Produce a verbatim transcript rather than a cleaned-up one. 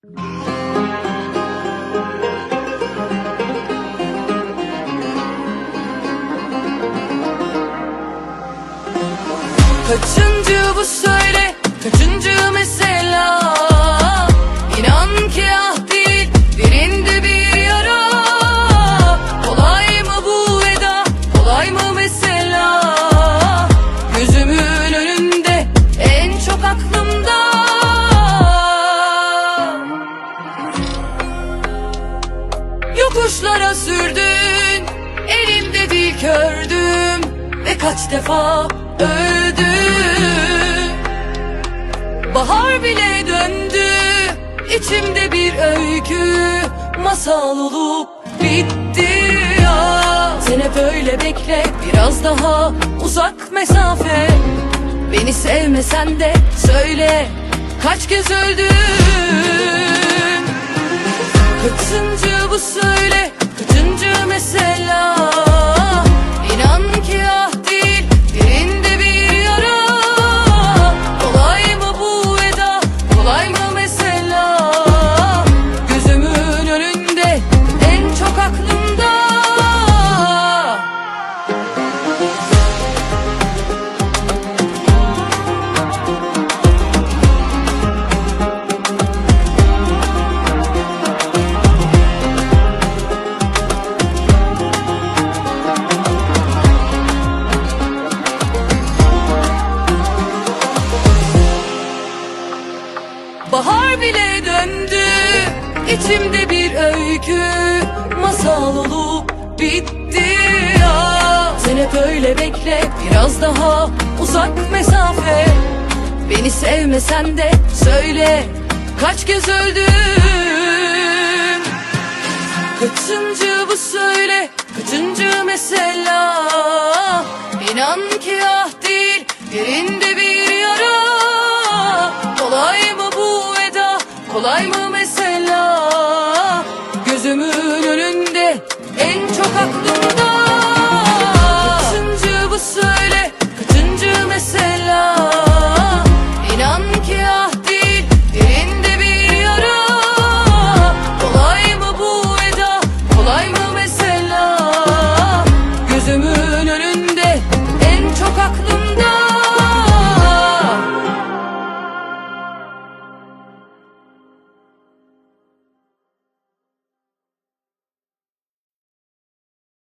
Kaçıncı bu söyle, kaçıncı mesela? İnan ki ah değil, derinde bir yara. Kolay mı bu veda, kolay mı mesela? Gözümün önünde, en çok aklımda. Yokuşlara sürdün, elimde değil kördüm. Ve kaç defa öldü. Bahar bile döndü, içimde bir öykü masal olup bitti ya. Sen hep öyle bekle, biraz daha uzak mesafe. Beni sevmesen de söyle, kaç kez öldün? Kaçıncı bu söyle, kaçıncı mesela? İnan ki ah değil, derinde bir yara. Kolay mı bu veda, kolay mı mesela? Gözümün önünde, en çok aklımda. Bahar bile döndü, içimde bir öykü masal olup bitti ya. Sen hep öyle bekle, biraz daha uzak mesafe. Beni sevmesen de söyle, kaç kez öldün? Kaçıncı bu söyle, kaçıncı mesela? İnan ki ah değil, derinde bir yara. Kolay mı bu veda, kolay mı mesela? Gözümün önünde, en çok aklımda. Kaçıncı bu söyle, kaçıncı mesela?